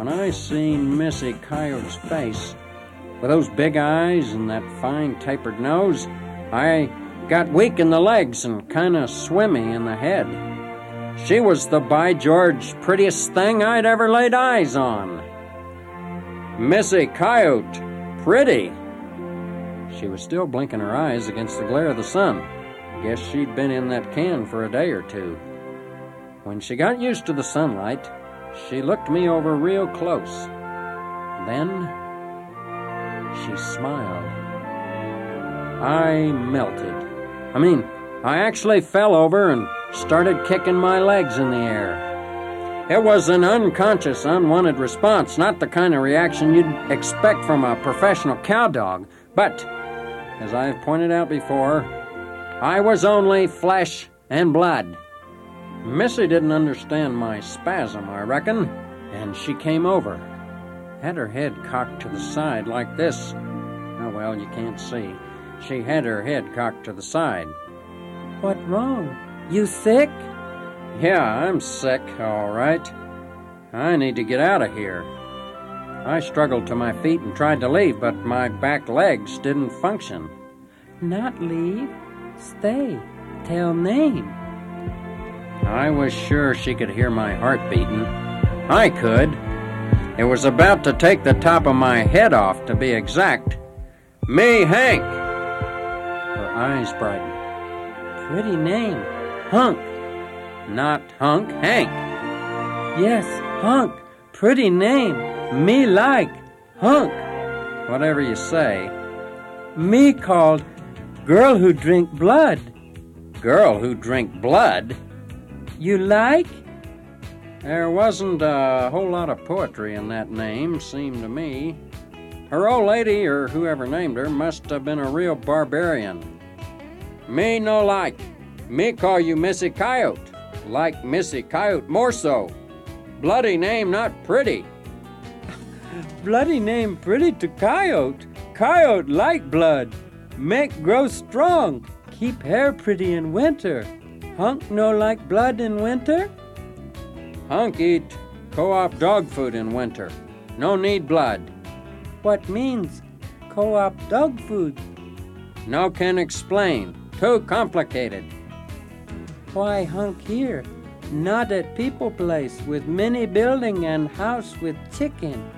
when I seen Missy Coyote's face, with those big eyes and that fine tapered nose, I got weak in the legs and kind of swimmy in the head. She was the by George prettiest thing I'd ever laid eyes on. Missy Coyote, pretty. She was still blinking her eyes against the glare of the sun. Guess she'd been in that can for a day or two. When she got used to the sunlight, she looked me over real close. Then she smiled. I melted. I actually fell over and started kicking my legs in the air. It was an unconscious, unwanted response, not the kind of reaction you'd expect from a professional cowdog. But, as I've pointed out before, I was only flesh and blood. Missy didn't understand my spasm, I reckon, and she came over. Had her head cocked to the side like this. Oh, well, you can't see. She had her head cocked to the side. What wrong? You sick? Yeah, I'm sick, all right. I need to get out of here. I struggled to my feet and tried to leave, but my back legs didn't function. Not leave. Stay. Tell name. I was sure she could hear my heart beating. I could. It was about to take the top of my head off, to be exact. Me, Hank. Her eyes brightened. Pretty name. Hunk. Not Hunk, Hank. Yes, Hunk. Pretty name. Me like. Hunk. Whatever you say. Me called Girl Who Drink Blood. Girl Who Drink Blood? You like? There wasn't a whole lot of poetry in that name, seemed to me. Her old lady, or whoever named her, must have been a real barbarian. Me no like. Me call you Missy Coyote. Like Missy Coyote more so. Bloody name not pretty. Bloody name pretty to Coyote. Coyote like blood. Make grow strong. Keep hair pretty in winter. Hunk no like blood in winter? Hunk eat co-op dog food in winter. No need blood. What means co-op dog food? No can explain. Too complicated. Why Hunk here? Not at people place with mini building and house with chicken.